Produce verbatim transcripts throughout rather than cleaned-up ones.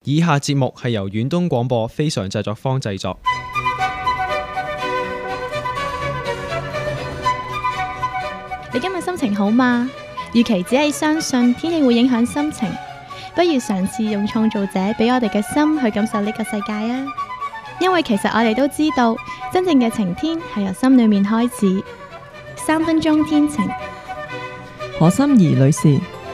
以下節目係由遠東廣播非常製作坊製作。 你今日心情好嗎？與其只係相信天氣會影響心情，不如嘗試用創造者俾我哋嘅心去感受呢個世界啊！因為其實我哋都知道，真正嘅晴天係由心裏面開始。三分鐘天晴， 何心怡女士。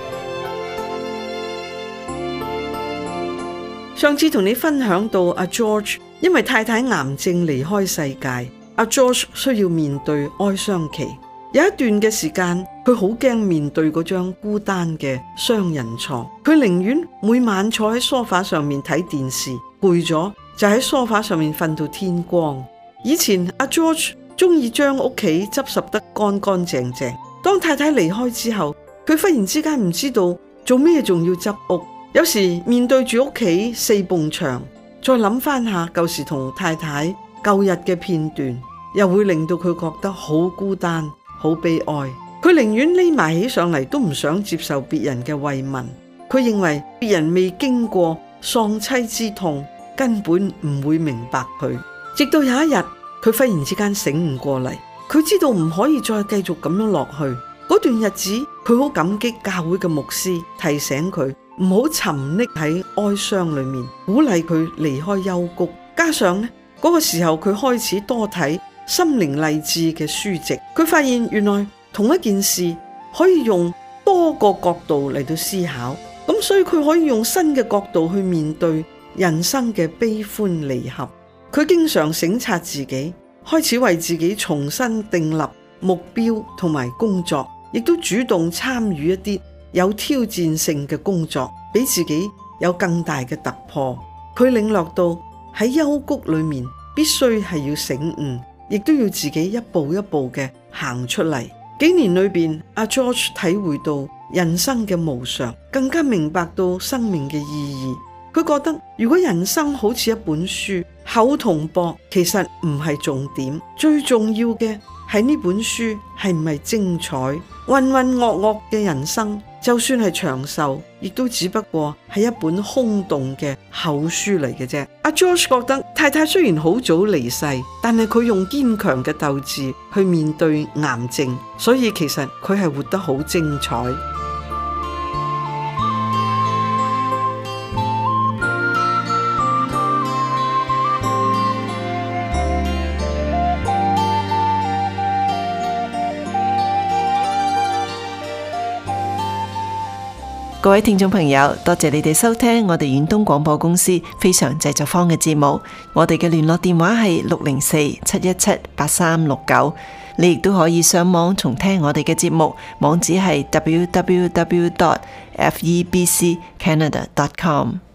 上次同你分享到阿 George 因為太太癌症離開世界，阿 George 需要面對哀傷期。有一段嘅時間，佢好驚面對嗰張孤單嘅雙人床，佢寧願每晚坐喺梳化上面睇電視，攰咗就喺梳化上面瞓到天光。以前阿 George 中意將屋企執拾得乾乾淨淨，當太太離開之後，佢忽然之間唔知道做咩仲要執屋。有時面對住屋企四埲牆，再諗翻下舊時同太太舊日嘅片段，又會令到佢覺得好孤單，好悲哀。佢寧願匿埋起上嚟，都唔想接受別人嘅慰問。佢認為別人未經過喪妻之痛，根本唔會明白佢。直到有一日，佢忽然之間醒悟過嚟，佢知道唔可以再繼續咁樣落去。嗰段日子，佢好感激教會嘅牧師提醒佢唔好沉溺喺哀傷裏面，鼓勵佢離開幽谷。加上呢嗰個時候，佢開始多睇心靈勵志嘅書籍，佢發現原來同一件事可以用多個角度嚟到思考，咁所以佢可以用新嘅角度去面對人生嘅悲歡離合。佢經常省察自己，開始為自己重新訂立目標同埋工作，亦都主動參與一啲有挑戰性嘅工作，俾自己有更大嘅突破。佢領略到喺幽谷裏面必須係要醒悟，亦都要自己一步一步嘅行出嚟。幾年裏邊，阿 George 體會到人生嘅無常，更加明白到生命嘅意義。佢覺得如果人生好似一本書，厚同薄其實唔係重點，最重要嘅係呢本書係唔係精彩。渾渾噩噩嘅人生，就算係長壽，亦都只不過係一本空洞嘅厚書嚟嘅啫。阿 George 覺得太太雖然好早離世，但係佢用堅強嘅鬥志去面對癌症，所以其實佢係活得好精彩。 各位聽眾朋友，多謝你哋收聽我哋遠東廣播公司非常製作坊嘅節目。我哋嘅聯絡電話係六零四七一七八三六九。你亦都可以上網重聽我哋嘅節目，網址係 double-u double-u double-u dot f e b c canada dot com。